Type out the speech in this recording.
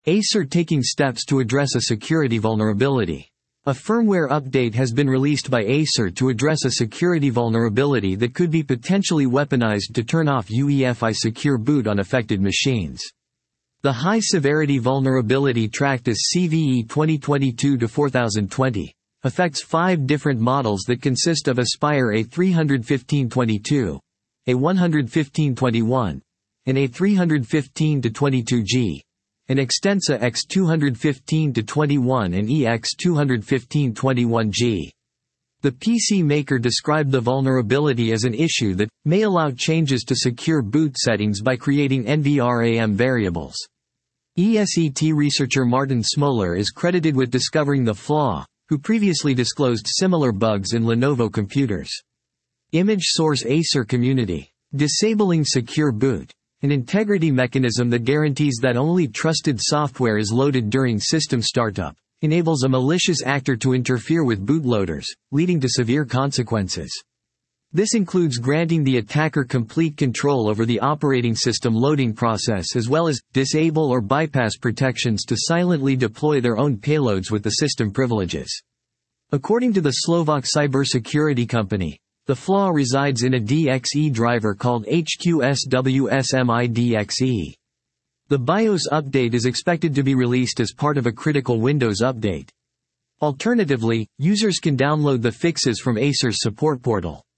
Acer taking steps to address a security vulnerability. A firmware update has been released by Acer to address a security vulnerability that could be potentially weaponized to turn off UEFI secure boot on affected machines. The high-severity vulnerability tracked as CVE 2022-4020 affects 5 different models that consist of Aspire A31522, A11521, and A315-22G, and Extensa X215-21 and EX215-21G. The PC maker described the vulnerability as an issue that may allow changes to secure boot settings by creating NVRAM variables. ESET researcher Martin Smoller is credited with discovering the flaw, who previously disclosed similar bugs in Lenovo computers. Image source Acer community. Disabling secure boot. An integrity mechanism that guarantees that only trusted software is loaded during system startup, enables a malicious actor to interfere with bootloaders, leading to severe consequences. This includes granting the attacker complete control over the operating system loading process as well as disable or bypass protections to silently deploy their own payloads with the system privileges. According to the Slovak cybersecurity company, the flaw resides in a DXE driver called HQSWSMIDXE. The BIOS update is expected to be released as part of a critical Windows update. Alternatively, users can download the fixes from Acer's support portal.